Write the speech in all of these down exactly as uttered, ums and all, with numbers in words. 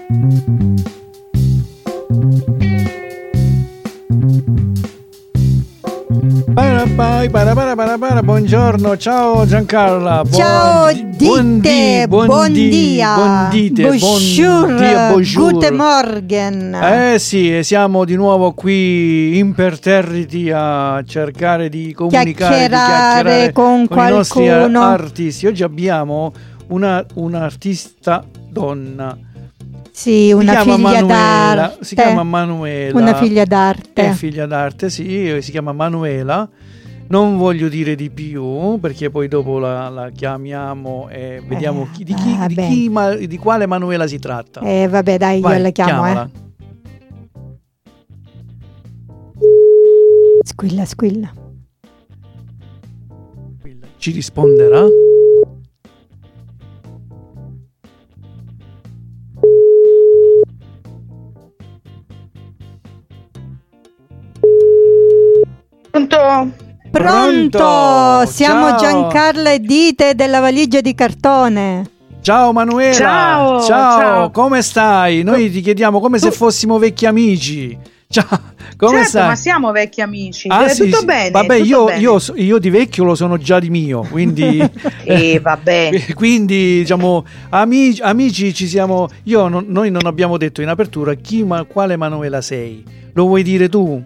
Buongiorno, ciao Giancarla. Buon, ciao dite, buon, buon dia, buon dite, bonjour, buon dia, bonjour. Guten Morgen. Eh sì, siamo di nuovo qui imperterriti a cercare di comunicare, chiacchierare, di chiacchierare con, con i nostri qualcuno. artisti. Oggi abbiamo una un'artista donna. Sì, una figlia Manuela, d'arte. Si chiama Manuela. Una figlia d'arte. È figlia d'arte, sì, si chiama Manuela. Non voglio dire di più perché poi dopo la, la chiamiamo e vediamo eh, chi, di, chi, eh, di, chi ma, di quale Manuela si tratta. Eh vabbè dai, Vai, io la chiamo chiamala. eh. Squilla, squilla. Ci risponderà? Pronto? Pronto, siamo ciao. Giancarla e Dite della valigia di cartone. Ciao Manuela, ciao, ciao, ciao. Come stai? Noi ti chiediamo come se fossimo vecchi amici. Ciao, come certo, stai? Ma siamo vecchi amici. Ah, eh, sì, tutto sì. bene. Vabbè, tutto io, bene. io, io di vecchio lo sono già di mio, quindi e va bene. Quindi diciamo amici, amici ci siamo. Io non, noi non abbiamo detto in apertura chi ma quale Manuela sei. Lo vuoi dire tu?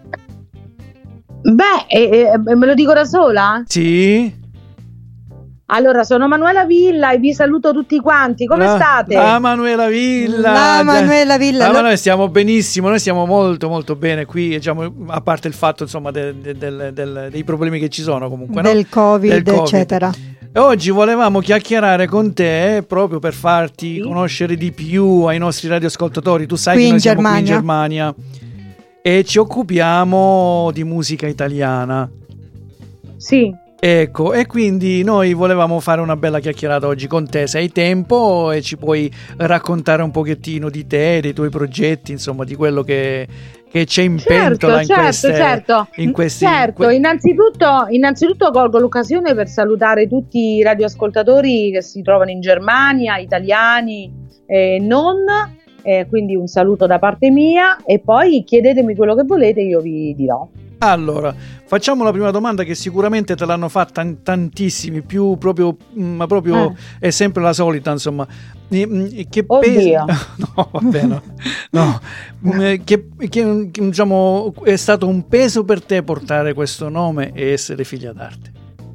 Beh, eh, eh, me lo dico da sola? Sì. Allora, sono Manuela Villa e vi saluto tutti quanti. Come la, state? La Manuela Villa. La Manuela Villa. La, lo... Noi stiamo benissimo, noi stiamo molto molto bene qui, diciamo, a parte il fatto insomma de, de, de, de, dei problemi che ci sono comunque, del, no? COVID, del Covid, eccetera. E oggi volevamo chiacchierare con te proprio per farti sì. conoscere di più ai nostri radioascoltatori. Tu sai qui che noi in siamo Germania. qui in Germania e ci occupiamo di musica italiana. Sì. Ecco, e quindi noi volevamo fare una bella chiacchierata oggi con te, se hai tempo e ci puoi raccontare un pochettino di te, dei tuoi progetti, insomma di quello che, che c'è in certo, pentola in certo, queste, certo. in questi, certo. que- Innanzitutto, innanzitutto colgo l'occasione per salutare tutti i radioascoltatori che si trovano in Germania, italiani e eh, non, eh, quindi un saluto da parte mia e poi chiedetemi quello che volete, io vi dirò. Allora, facciamo la prima domanda che sicuramente te l'hanno fatta in tantissimi, più proprio, ma proprio eh. è sempre la solita, insomma. Che Oddio. peso... No, vabbè, no. no. Che, che diciamo è stato un peso per te portare questo nome e essere figlia d'arte?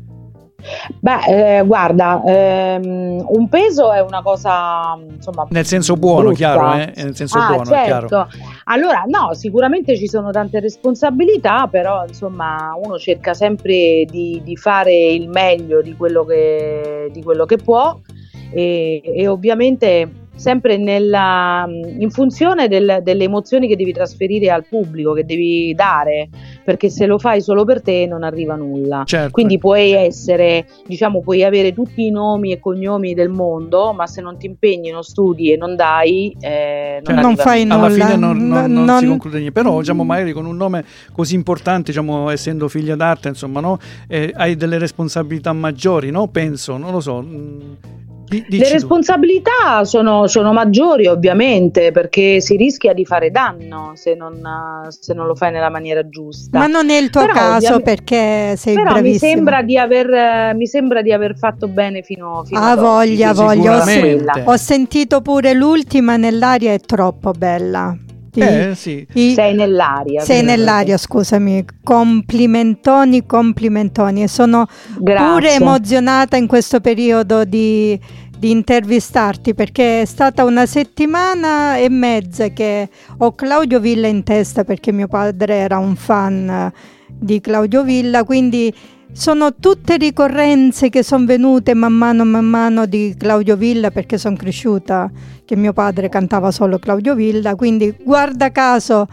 Beh, eh, guarda, ehm, un peso è una cosa, insomma, nel senso buono, brutta. chiaro, eh? Nel senso ah, buono, certo. è chiaro. Allora, no, sicuramente ci sono tante responsabilità, però insomma, uno cerca sempre di, di fare il meglio di quello che, di quello che può e, e ovviamente sempre nella, in funzione del, delle emozioni che devi trasferire al pubblico, che devi dare, perché se lo fai solo per te non arriva nulla. Certo. Quindi puoi essere, diciamo, puoi avere tutti i nomi e cognomi del mondo, ma se non ti impegni, non studi e non dai, eh, non, certo. non fai nulla. nulla. Alla fine non, non, non, non si conclude niente. Però diciamo magari con un nome così importante, diciamo, essendo figlia d'arte, insomma, no? Eh, hai delle responsabilità maggiori, no? Penso, non lo so. Dici Le responsabilità sono, sono maggiori ovviamente, perché si rischia di fare danno se non, se non lo fai nella maniera giusta. Ma non è il tuo però, caso perché sei però bravissima. mi sembra di aver mi sembra di aver fatto bene fino, fino ah, ad voglia, oggi. voglia. Ho, ho sentito pure l'ultima, nell'aria è troppo bella. Ti, eh, sì. I, sei nell'aria. Sei nell'aria, scusami. Complimentoni, complimentoni. E sono Grazie. pure emozionata in questo periodo di, di intervistarti, perché è stata una settimana e mezza che ho Claudio Villa in testa, perché mio padre era un fan di Claudio Villa, quindi sono tutte ricorrenze che sono venute man mano man mano di Claudio Villa, perché sono cresciuta che mio padre cantava solo Claudio Villa, quindi guarda caso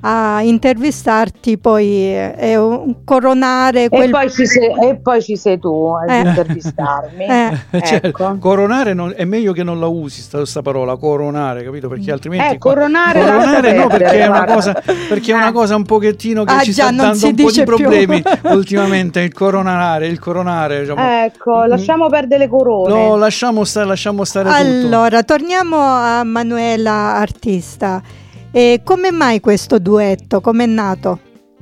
a intervistarti poi è un coronare quel... e, poi ci sei, e poi ci sei tu ad Eh. intervistarmi. Eh. Cioè, Ecco. coronare non, è meglio che non la usi sta, sta parola, coronare, capito? Perché altrimenti Eh, coronare coronare no, lascia perché è una perdere, cosa perché è una Eh. cosa un pochettino che Ah, ci già, sta non dando si un po' di dice più. problemi ultimamente, il coronare, il coronare, diciamo. Ecco, lasciamo perdere le corone. No, lasciamo stare, lasciamo stare tutto. Allora, torniamo a Manuela artista. E come mai questo duetto? Come è nato?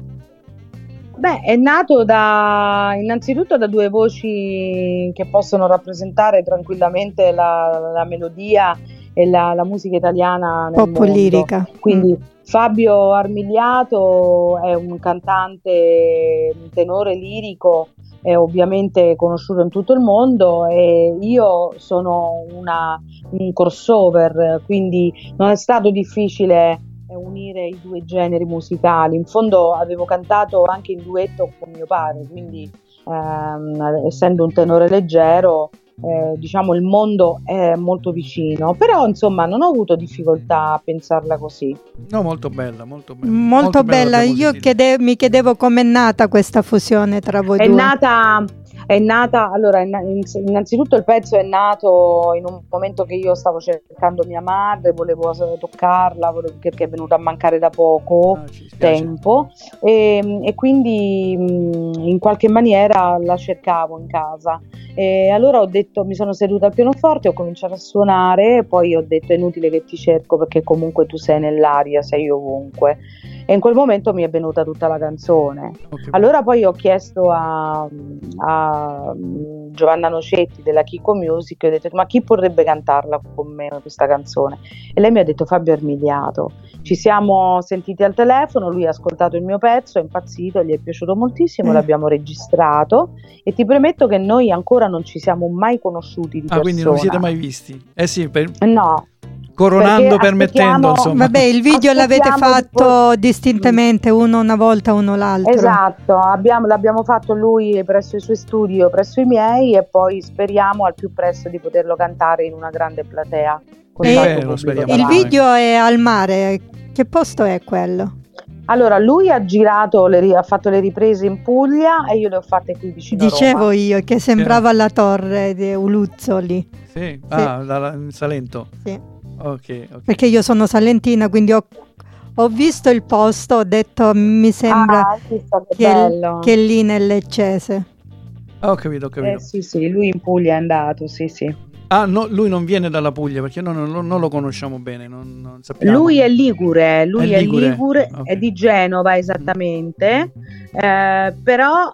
Beh, è nato da innanzitutto da due voci che possono rappresentare tranquillamente la, la melodia e la, la musica italiana nel Pop mondo. lirica. Quindi Mm. Fabio Armigliato è un cantante, un tenore lirico, è ovviamente conosciuto in tutto il mondo, e io sono una, un crossover, quindi non è stato difficile unire i due generi musicali. In fondo avevo cantato anche in duetto con mio padre, quindi ehm, essendo un tenore leggero, eh, diciamo il mondo è molto vicino, però insomma non ho avuto difficoltà a pensarla così. No, molto bella, molto bella. Molto, bella. abbiamo Io sentito. chiede- mi chiedevo com'è nata questa fusione tra voi È due. nata, è nata, allora, inna- innanzitutto il pezzo è nato in un momento che io stavo cercando mia madre, volevo toccarla, volevo- perché è venuta a mancare da poco Ah, ci spiace. tempo, e, e quindi mh, in qualche maniera la cercavo in casa, e allora ho detto, mi sono seduta al pianoforte, ho cominciato a suonare, e poi ho detto è inutile che ti cerco perché comunque tu sei nell'aria, sei ovunque, e in quel momento mi è venuta tutta la canzone. Ok. Allora poi ho chiesto a, a Giovanna Nocetti della Chicco Music, ho detto ma chi potrebbe cantarla con me questa canzone, e lei mi ha detto Fabio Armigliato. Ci siamo sentiti al telefono, lui ha ascoltato il mio pezzo, è impazzito, gli è piaciuto moltissimo, Mm. l'abbiamo registrato, e ti premetto che noi ancora non ci siamo mai conosciuti di Ah, quindi non vi siete persona. mai visti? Eh sì, per- No, coronando, perché permettendo, aspettiamo- insomma. Vabbè, il video l'avete Aspettiamo di fatto distintamente, uno una volta, uno l'altro. esatto, abbiamo- l'abbiamo fatto lui presso i suoi studi, io presso i miei, e poi speriamo al più presto di poterlo cantare in una grande platea con E- tanto Eh, lo pubblico speriamo. Il davanti. video è al mare. Che posto è quello? Allora, lui ha girato, le, ri- ha fatto le riprese in Puglia e io le ho fatte qui vicino a Dicevo Roma. io che sembrava la torre di Uluzzoli. Sì? Ah, da- in Salento. Sì. Ok, ok. Perché io sono salentina, quindi ho, ho visto il posto, ho detto mi sembra Ah, sì, sta che che, bello. che è lì nel Leccese. Ah, ho capito, ho capito. Eh, sì, sì, lui in Puglia è andato, sì, sì. Ah, no, lui non viene dalla Puglia perché noi non, non- non lo conosciamo bene, non, non sappiamo. Lui è ligure, lui È è ligure, ligure, ok. è di Genova esattamente, eh, però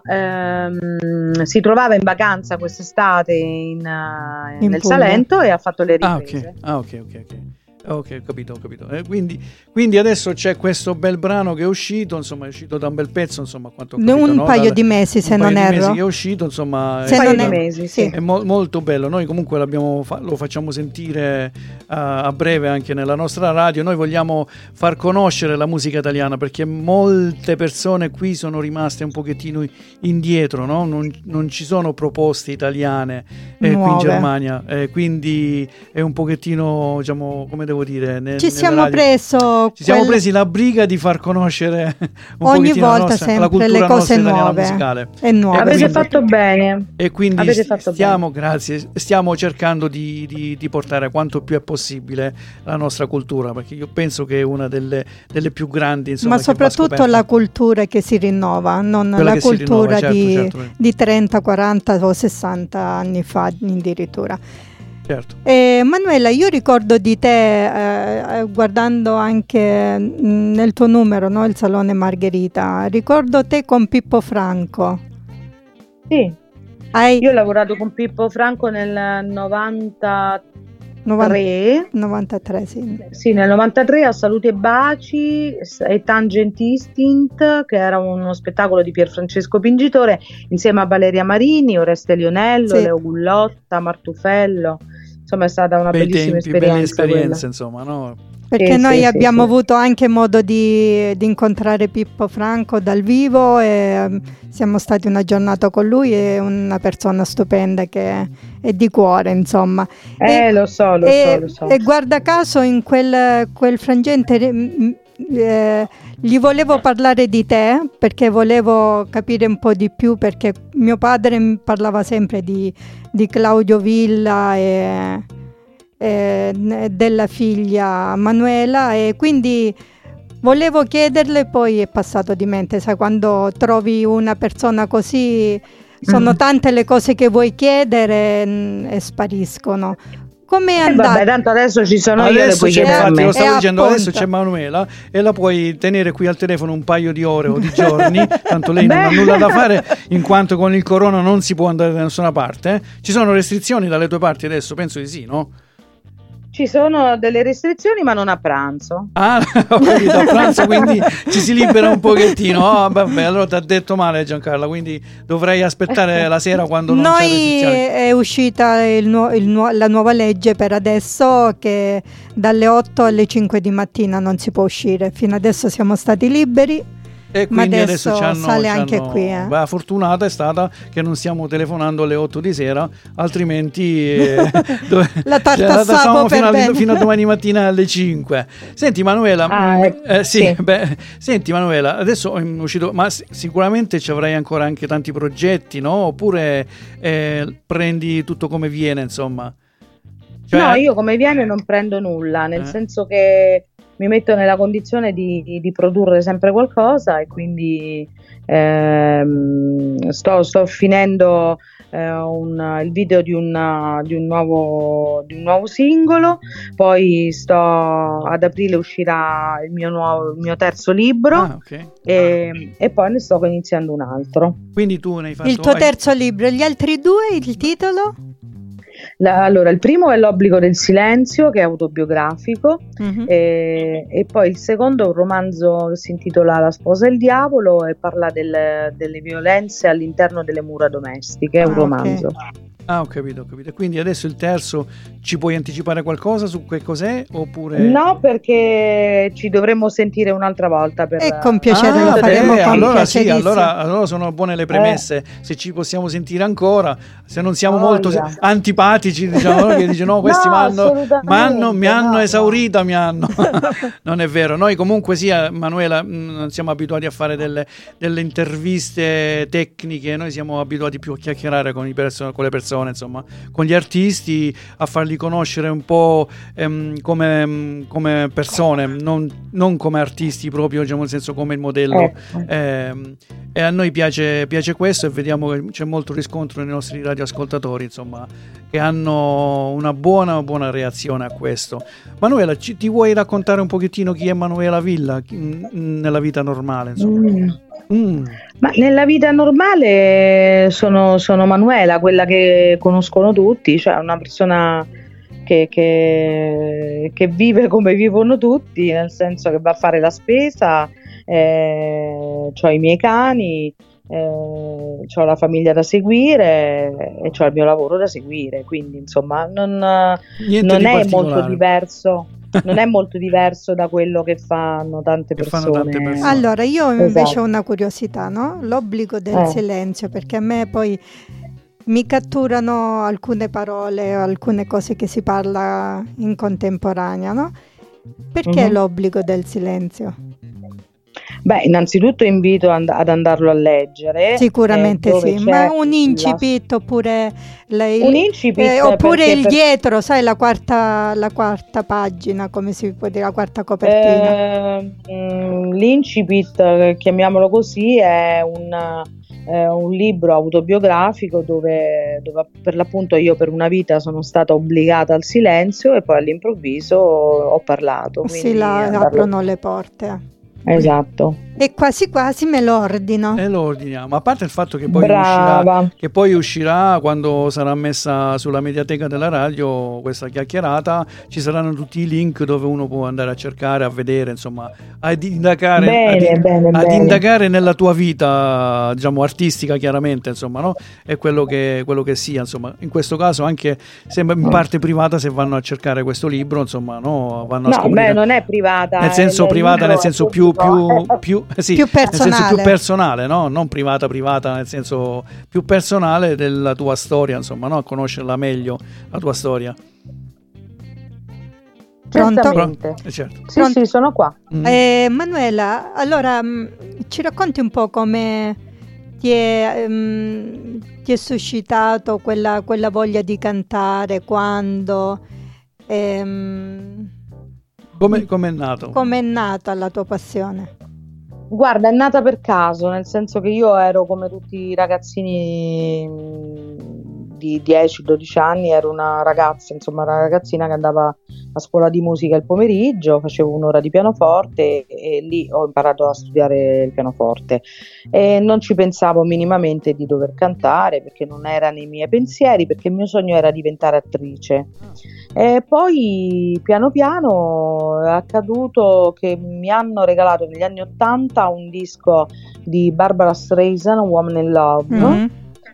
ehm, si trovava in vacanza quest'estate in, eh, In nel Puglia. Salento e ha fatto le Ah, riprese. ok, ah, ok, ok, ok. Ok, ho capito, ho capito. Eh, quindi, quindi adesso c'è questo bel brano che è uscito, insomma, è uscito da un bel pezzo, insomma, a quanto ho capito, Un no? paio Dal- di mesi, se un non paio di erro. mesi che è uscito, insomma, Se Un è, paio non di è- mesi, sì. sì. è mo- molto bello. Noi comunque l'abbiamo fa- lo facciamo sentire a, a breve anche nella nostra radio. Noi vogliamo far conoscere la musica italiana perché molte persone qui sono rimaste un pochettino indietro, no? Non, non ci sono proposte italiane eh, qui in Nuove. Germania, eh, quindi è un pochettino, diciamo, come devo dire, ne- Ci nelle siamo radio- preso ci siamo quel- presi la briga di far conoscere un ogni pochettino la volta nostra- la sempre cultura le nostra cose italiana nuove musicale. e nuove. Avete quindi- fatto bene. E quindi Avete st- fatto stiamo, grazie, stiamo cercando di, di- di portare quanto più è possibile la nostra cultura, perché io penso che è una delle, delle più grandi, insomma, Ma che va soprattutto scoperta. la cultura che si rinnova, non Quella la che si cultura rinnova, certo, di, certo, di trenta, quaranta o sessanta anni fa addirittura. certo. Eh, Manuela, io ricordo di te, eh, eh, guardando anche mh, nel tuo numero, no? Il Salone Margherita, ricordo te con Pippo Franco. Sì, Hai io ho lavorato con Pippo Franco nel novantatré, novanta novantatré, sì. sì, nel novantatré a Salute e Baci e Tangent Instinct, che era uno spettacolo di Pierfrancesco Pingitore, insieme a Valeria Marini, Oreste Lionello, Sì. Leo Gullotta, Martufello. Insomma, è stata una Bei bellissima tempi, belle esperienza. esperienze, insomma, no? Perché Sì, noi sì, abbiamo sì, sì. avuto anche modo di, di incontrare Pippo Franco dal vivo e ehm, siamo stati una giornata con lui, è una persona stupenda che è di cuore, insomma. Eh, E- lo so, lo e, so, lo so. e guarda caso in quel, quel frangente ri- m- eh, gli volevo parlare di te perché volevo capire un po' di più, perché mio padre mi parlava sempre di, di Claudio Villa e, e della figlia Manuela, e quindi volevo chiederle, poi è passato di mente, sai, quando trovi una persona così sono tante le cose che vuoi chiedere mh, e spariscono. Come è Eh, andato? vabbè, tanto adesso ci sono io, le Adesso puoi c'è, chiedere a infatti, me. lo stavo Eh, dicendo, appunto. adesso c'è Manuela e la puoi tenere qui al telefono un paio di ore o di giorni, tanto lei non Beh. ha nulla da fare, in quanto con il corona non si può andare da nessuna parte. eh. Ci sono restrizioni dalle tue parti adesso? Penso di sì, no? Ci sono delle restrizioni, ma non a pranzo. Ah, ho capito, a pranzo quindi ci si libera un pochettino. Oh, vabbè, allora ti ha detto male Giancarla, quindi dovrei aspettare la sera quando non c'è Noi restrizioni. è uscita il nuo- il nuo- la nuova legge per adesso, che dalle otto alle cinque di mattina non si può uscire. Fino adesso siamo stati liberi. E Ma quindi adesso adesso ci hanno, sale ci anche hanno- qui, eh. beh, fortunata è stata che non stiamo telefonando alle otto di sera, altrimenti eh, dove- La cioè, tartassavo stavamo per fino, a, bene. fino a domani mattina alle cinque. Senti Manuela, Ah, mh, eh, eh, sì, sì. beh, senti Manuela, adesso è uscito, ma s- sicuramente ci avrai ancora anche tanti progetti, no? Oppure eh, prendi tutto come viene, insomma? Cioè- No, io come viene non prendo nulla, nel Eh. senso che mi metto nella condizione di, di produrre sempre qualcosa, e quindi ehm, sto, sto finendo eh, un- il video di, una- di un nuovo, di un nuovo singolo, poi sto ad aprile uscirà il mio, nuovo, il mio terzo libro, Ah, ok. e, e poi ne sto iniziando un altro. Quindi tu ne hai fatto Il tuo hai- terzo libro, gli altri due, il titolo? La- allora, il primo è L'obbligo del silenzio, che è autobiografico. Mhm. E, e poi il secondo è un romanzo che si intitola La sposa e il diavolo e parla del- delle violenze all'interno delle mura domestiche, è un Ah, ok. romanzo. Ah, ho capito, ho capito. E quindi adesso il terzo, ci puoi anticipare qualcosa su che cos'è? Oppure... No, perché ci dovremmo sentire un'altra volta per... E con piacere Ah, lo beh, faremo con allora sì, piacerissimo. allora, allora sono buone le premesse. Se ci possiamo sentire ancora, se non siamo Voglia. molto se- antipatici, diciamo, no? Che dice no, questi No, mi hanno, assolutamente, m'hanno- mi hanno no, esaurita, mi hanno. Non è vero. Noi comunque sia, Manuela, mh, non siamo abituati a fare delle, delle interviste tecniche, noi siamo abituati più a chiacchierare con, i perso- con le persone, insomma, con gli artisti, a farli conoscere un po' ehm, come, mh, come persone, non, non come artisti proprio, diciamo, nel senso come il modello. Ecco. Ehm, e a noi piace, piace questo, e vediamo che c'è molto riscontro nei nostri radioascoltatori, insomma, che hanno una buona, buona reazione a questo. Manuela, ci, ti vuoi raccontare un pochettino chi è Manuela Villa chi- mh, nella vita normale, insomma? Mm. Mm. Ma nella vita normale sono, sono Manuela, quella che conoscono tutti, cioè una persona che, che- che vive come vivono tutti, nel senso che va a fare la spesa, eh, ho i miei cani, eh, ho la famiglia da seguire e ho il mio lavoro da seguire, quindi insomma non, Niente non di è particolare. molto diverso. Non è molto diverso da quello che fanno tante Che fanno persone. tante persone. Allora, io invece Esatto. ho una curiosità, no? L'obbligo del Eh. silenzio, perché a me poi mi catturano alcune parole, alcune cose che si parla in contemporanea, no? Perché Mhm. l'obbligo del silenzio? Beh, innanzitutto invito and- ad andarlo a leggere. Sicuramente eh, dove sì, c'è ma un la- incipit oppure lei- Un incipit, eh, oppure perché il per- dietro, sai, la quarta, la quarta pagina, come si può dire, la quarta copertina. Eh, mm, L'incipit, eh, chiamiamolo così, è un, è un libro autobiografico dove, dove per l'appunto io per una vita sono stata obbligata al silenzio e poi all'improvviso ho parlato. si quindi la andarlo- aprono le porte. Esatto. E quasi quasi me lo ordino. E lo ordiniamo, a parte il fatto che poi Brava. uscirà, che poi uscirà quando sarà messa sulla mediateca della radio questa chiacchierata, ci saranno tutti i link dove uno può andare a cercare, a vedere, insomma, ad indagare, Bene, ad, in- bene, ad bene. indagare nella tua vita, diciamo, artistica, chiaramente, insomma, no? È quello che, quello che sia, insomma, in questo caso anche se in parte privata, se vanno a cercare questo libro, insomma, no? Vanno a No, scoprire. beh, non è privata. Nel senso il privata, libro nel è senso più, più, pubblico. più, eh sì, Più nel senso più personale. personale, no? Non privata, privata, nel senso più personale della tua storia, insomma, no? Conoscerla meglio, la tua storia. Pronto? Certamente. Eh, certo. Sì, Pronto? sì, sono qua. Mm. Eh, Manuela, allora mh, ci racconti un po' come ti è, mh, ti è suscitato quella, quella voglia di cantare, quando, ehm, Come come è nato? come è nata la tua passione? Guarda, è nata per caso, nel senso che io ero come tutti i ragazzini mh, di dieci dodici anni, ero una ragazza, insomma, una ragazzina che andava a scuola di musica il pomeriggio, facevo un'ora di pianoforte e, e lì ho imparato a studiare il pianoforte e non ci pensavo minimamente di dover cantare perché non era nei miei pensieri, perché il mio sogno era diventare attrice. E poi piano piano è accaduto che mi hanno regalato negli anni ottanta un disco di Barbara Streisand, Woman in Love, Mhm.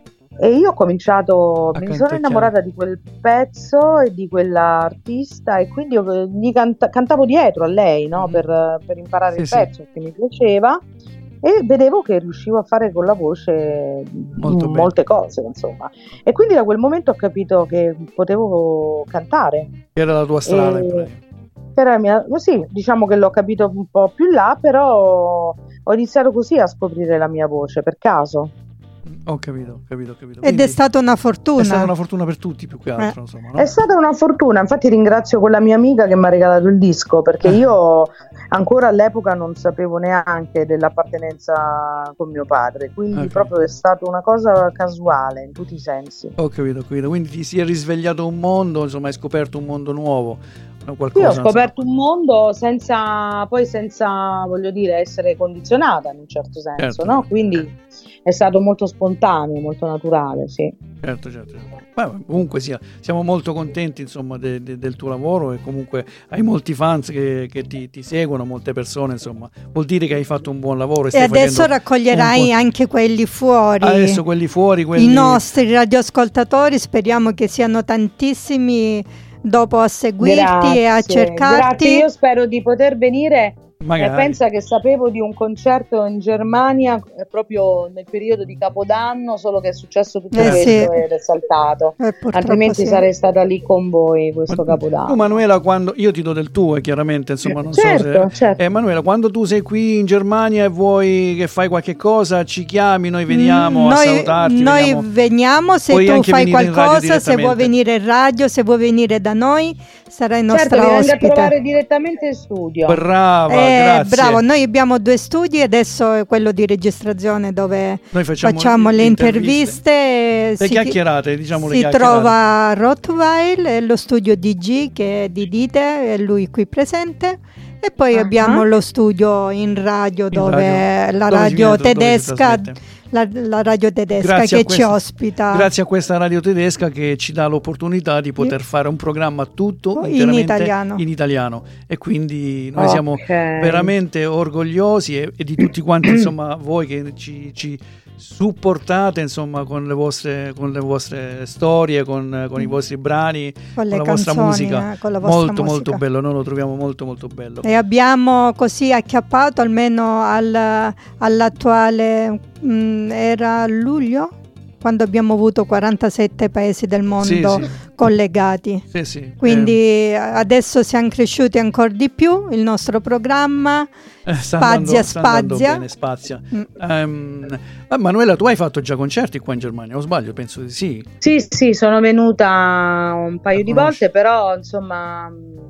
e io ho cominciato, A mi sono canticchiare. innamorata di quel pezzo e di quell'artista e quindi io gli canta- cantavo dietro a lei, no? Mhm. per, per imparare Sì, il sì. pezzo perché mi piaceva e vedevo che riuscivo a fare con la voce Molto m- bene. molte cose, insomma. E quindi da quel momento ho capito che potevo cantare. Che era la tua strada, in E- pratica. Era la mia- sì, diciamo che l'ho capito un po' più là, però ho iniziato così a scoprire la mia voce per caso. Ho capito, ho capito, ho capito. Ed Quindi è stata una fortuna. è stata una fortuna per tutti, più che altro, Eh. insomma, no? È stata una fortuna, infatti ringrazio quella mia amica che mi ha regalato il disco perché io ancora all'epoca non sapevo neanche dell'appartenenza con mio padre, quindi Ok. proprio è stata una cosa casuale in tutti i sensi. Ho capito, ho capito. Quindi ti si è risvegliato un mondo, insomma, hai scoperto un mondo nuovo, no, Io qualcosa, ho scoperto un mondo senza, poi senza, voglio dire, essere condizionata in un certo senso, Certo, no? certo. Quindi è stato molto spontaneo, molto naturale, sì. Certo, certo, certo. Beh, comunque sia, siamo molto contenti, insomma, de- de- del tuo lavoro e comunque hai molti fans che, che ti, ti seguono, molte persone, insomma, vuol dire che hai fatto un buon lavoro. E stai adesso facendo raccoglierai un po'- anche quelli fuori. adesso quelli fuori, quelli I nostri radioascoltatori, speriamo che siano tantissimi dopo a seguirti e a Grazie, cercarti. grazie. Io spero di poter venire. magari. E pensa che sapevo di un concerto in Germania eh, proprio nel periodo di Capodanno, solo che è successo tutto Eh, questo sì. ed è saltato. Eh, purtroppo Altrimenti sì. sarei stata lì con voi questo Ma- Capodanno. Tu, Manuela, quando io ti do del tuo, e chiaramente, insomma, non certo, so se certo. eh, Manuela, quando tu sei qui in Germania e vuoi che fai qualche cosa, ci chiami, noi veniamo Mm, a noi, salutarti. Noi veniamo- veniamo, se Puoi tu anche fai venire in radio qualcosa, se vuoi direttamente. venire in radio, se vuoi venire da noi, sarai Certo, nostra vi vengo a ospite. trovare direttamente in studio. Brava, Eh, grazie. bravo, noi abbiamo due studi, adesso è quello di registrazione dove Noi facciamo, facciamo le interviste. interviste. Le Si- chiacchierate, diciamo le Si chiacchierate. trova a Rottweil, è lo studio D G che è di Dite, è lui qui presente. E poi Ah. abbiamo lo studio in radio In dove radio. la Dove si radio viene- dove si tedesca, trasmette. la, la radio tedesca Grazie a che questa- ci ospita Grazie a questa radio tedesca che ci dà l'opportunità di poter fare un programma tutto In interamente italiano. in italiano. E quindi noi Ok. siamo veramente orgogliosi e, e di tutti quanti, insomma, voi che ci, ci supportate, insomma, con le vostre, con le vostre storie, con, con i vostri brani, con le con la vostra canzoni, musica. eh, con la vostra Molto, musica. molto bello. Noi lo troviamo molto, molto bello. E abbiamo così acchiappato almeno al- all'attuale, mh, era luglio, quando abbiamo avuto quarantasette paesi del mondo Sì, sì. collegati. Sì, sì. Quindi Eh, adesso siamo cresciuti ancora di più, il nostro programma eh, sta spazia, andando- sta andando spazia. bene, spazia. Mm. Ehm, ma Manuela, tu hai fatto già concerti qua in Germania, o sbaglio? Penso di sì. Sì, sì, sono venuta un paio La di conosci? volte, però insomma mh,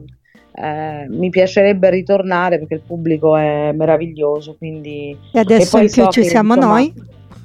eh, mi piacerebbe ritornare perché il pubblico è meraviglioso, quindi E adesso poi in più so ci che, siamo insomma, noi.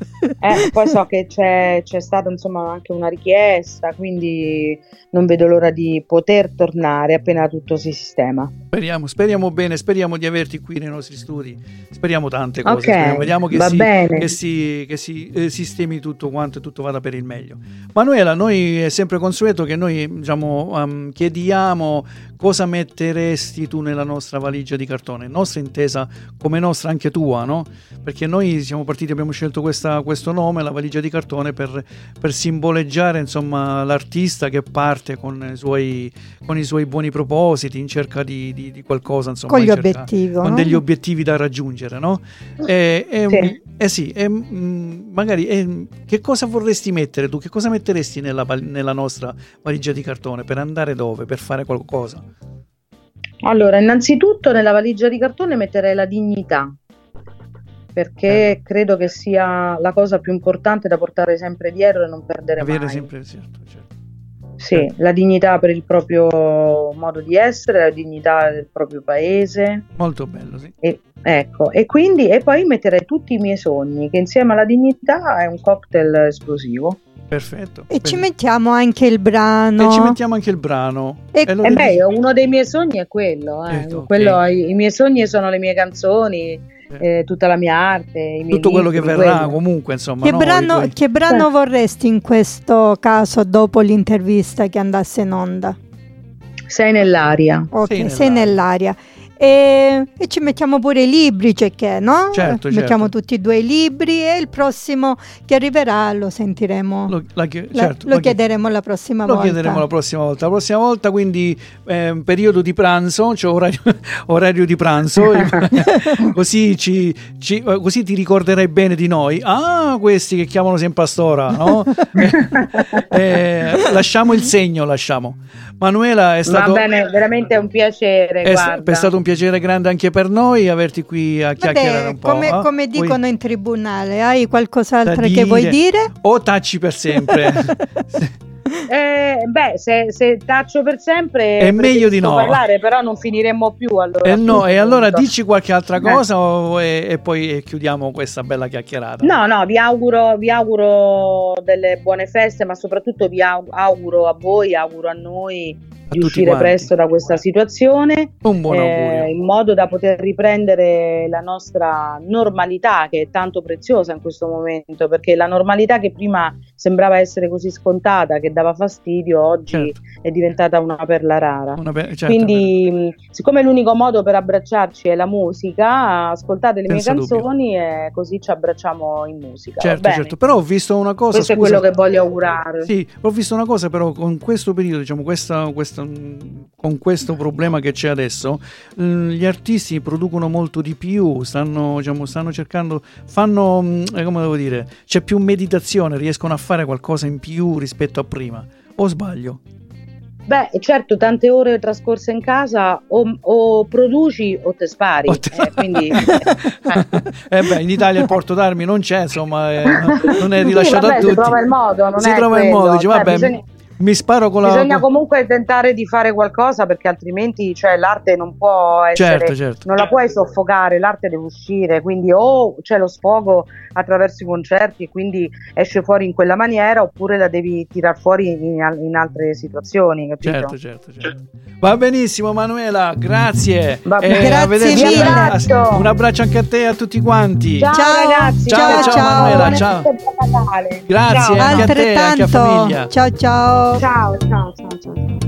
eh, poi so che c'è, c'è stata insomma anche una richiesta, quindi non vedo l'ora di poter tornare appena tutto si sistema. Speriamo, speriamo bene, speriamo di averti qui nei nostri studi, speriamo tante cose, Ok, speriamo, vediamo che va si, bene. che si, che si eh, sistemi tutto quanto e tutto vada per il meglio. Manuela, noi è sempre consueto che noi, diciamo, um, chiediamo cosa metteresti tu nella nostra valigia di cartone, nostra intesa come nostra anche tua, no? Perché noi siamo partiti, abbiamo scelto questa, questo nome, la valigia di cartone, per, per simboleggiare, insomma, l'artista che parte con i suoi, con i suoi buoni propositi in cerca di, di, di qualcosa, insomma, Con gli in cerca- obiettivi, con no? degli obiettivi da raggiungere, no? E, e- Sì. eh sì, e, mm, magari eh, che cosa vorresti mettere tu? Che cosa metteresti nella, val- nella nostra valigia di cartone per andare dove? Per fare qualcosa? Allora, innanzitutto nella valigia di cartone metterei la dignità, perché eh. credo che sia la cosa più importante da portare sempre dietro e non perdere Avere mai. sempre, certo, certo. Sì, eh. la dignità per il proprio modo di essere, la dignità del proprio paese. Molto bello, sì. E, ecco, e quindi e poi metterei tutti i miei sogni, che insieme alla dignità è un cocktail esplosivo. Perfetto. E Bene. ci mettiamo anche il brano. E ci mettiamo anche il brano. E, e e beh, uno dei miei sogni è quello. Eh. Eh, okay. quello i, I miei sogni sono le mie canzoni, eh, tutta la mia arte, i miei tutto quello libri, che verrà, quello. comunque, insomma. Che no? brano, tuoi... che brano vorresti in questo caso dopo l'intervista che andasse in onda? Sei nell'aria. Ok, sei nell'aria. sei nell'aria. E, e ci mettiamo pure i libri, c'è che, no? Certo, mettiamo certo. tutti e due i libri e il prossimo che arriverà lo sentiremo. Lo, la, la, certo, lo la, chiederemo la prossima lo volta. Lo chiederemo la prossima volta. La prossima volta, quindi, eh, periodo di pranzo, cioè orario, orario di pranzo, così, ci, ci, così ti ricorderai bene di noi. Ah, questi che chiamano sempre Pastora, no? eh, eh, lasciamo il segno, lasciamo. Manuela, è stato... Va bene, veramente è un piacere. È, guarda. è stato un piacere grande anche per noi averti qui a chiacchierare un po'. Come, eh? come dicono Vuoi... in tribunale, hai qualcos'altro dire, che vuoi dire? O taci per sempre. Eh, beh, se, se taccio per sempre è meglio di no parlare, però non finiremo più. Allora, eh no, e allora dici qualche altra cosa eh. o, e, e poi chiudiamo questa bella chiacchierata. No, no, vi auguro, vi auguro delle buone feste, ma soprattutto vi auguro a voi, auguro a noi a di uscire quanti. presto da questa situazione, un buon augurio eh, in modo da poter riprendere la nostra normalità, che è tanto preziosa in questo momento, perché la normalità che prima sembrava essere così scontata, che dava fastidio, oggi certo. è diventata una perla rara. Una per... certo, Quindi per... siccome l'unico modo per abbracciarci è la musica, ascoltate le Senza mie canzoni dubbio. E così ci abbracciamo in musica. Certo, certo. Però ho visto una cosa, questo scusa, è quello che voglio augurare. Sì, ho visto una cosa però con questo periodo, diciamo, questa, questa, con questo problema che c'è adesso, gli artisti producono molto di più, stanno, diciamo, stanno cercando, fanno, come devo dire, c'è più meditazione, riescono a fare qualcosa in più rispetto a prima, o sbaglio? Beh, certo, tante ore trascorse in casa o, o produci o te spari. O te... Eh, quindi... eh beh, in Italia il porto d'armi non c'è, insomma, eh, non è rilasciato sì, vabbè, a tutti. Si trova il modo, non si è trova quello. il modo, dice, cioè, vabbè, bisogna... mi sparo con la... Bisogna comunque tentare di fare qualcosa, perché altrimenti, cioè, l'arte non può essere, certo, certo. non la puoi soffocare, l'arte deve uscire, quindi o c'è lo sfogo attraverso i concerti e quindi esce fuori in quella maniera, oppure la devi tirar fuori in, in altre situazioni, capito? Certo, certo, certo. Va benissimo Manuela, grazie. Va eh, grazie mille. A, un abbraccio anche a te e a tutti quanti. Ciao, ciao ragazzi. Ciao, ciao, ciao Manuela, ciao. Grazie ciao. Anche a te, anche a famiglia. Ciao ciao. Ciao, ciao, ciao, ciao.